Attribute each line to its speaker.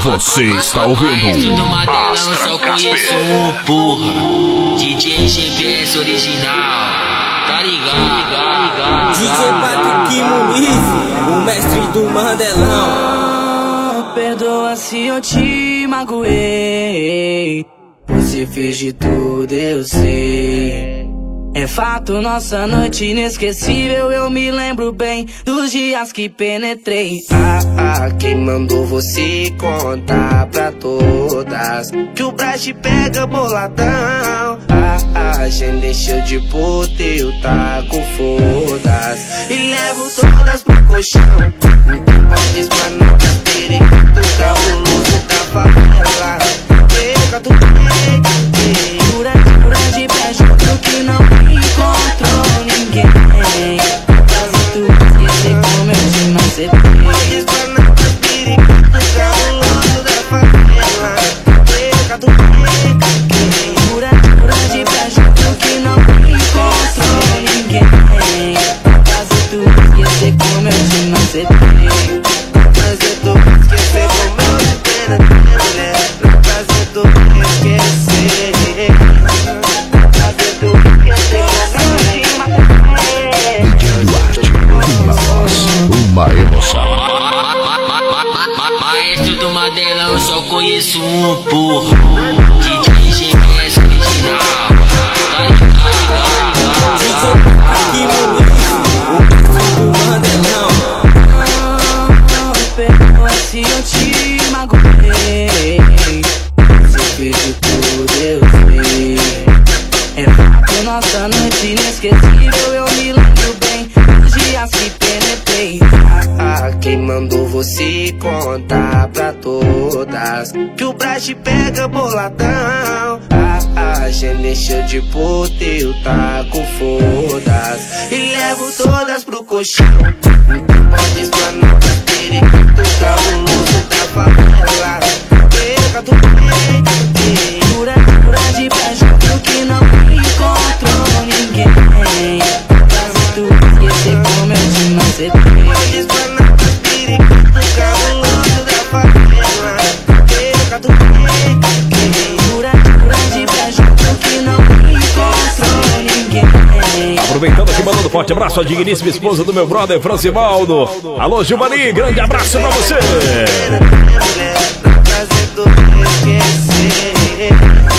Speaker 1: Você está ouvindo
Speaker 2: Maestro do Mandela, eu só conheço um, porra. DJ GPS original, tá ligado?
Speaker 3: DJ Patrick Muniz, o mestre do Mandelão.
Speaker 4: Perdoa se eu te magoei. Você fez de tudo, eu sei. É fato, nossa noite inesquecível. Eu me lembro bem dos dias que penetrei. Quem mandou você contar pra todas que o Brás pega boladão? A gente deixou de puta, eu tá com fodas e levo todas pro colchão. Pode espanar das periquitos, cabuloso da favela. Pega tudo bem, cura de pé junto que não encontrou ninguém. Quase tudo esquecer como eu te macetei. Pode espanar das periquitos, cabuloso da favela. Pega tudo bem, cura de pé junto que não encontrou ninguém. Quase tudo esquecer como eu te macetei. Fazer tudo esquecer como eu te penetrei, mulher. Fazer tudo esquecer. Fazer tudo esquecer como eu te macetei.
Speaker 1: Duarte, uma voz, uma emoção.
Speaker 2: Maestro do Mandela, eu só conheço um, porra. DJ GPS original, tá ligado?
Speaker 3: DJ Patrick Muniz, o mestre do Mandelão.
Speaker 4: Perdoa se eu te magoei. Você fez de tudo, eu sei. É fato, nossa noite inesquecível. Eu me lembro bem dos dias que penetrei. Quem mandou você contar pra todas que o Brás pega boladão? A gente deixou de puta, eu tá com fodas e levo todas pro colchão. Pode espanar das periquitos, cabuloso da favela. Pega tudo bem, cura de pé junto que não encontrou ninguém. Quase tudo esquecer como eu te macetei. Pode espanar das periquitos, cabuloso da favela. Pega tudo bem, cura de pé junto que não encontrou ninguém.
Speaker 1: Aproveitando aqui, mandando um forte abraço à digníssima esposa do meu brother Francibaldo. Alô, Gilmani, grande abraço pra você.
Speaker 4: Fazer tudo esquecer.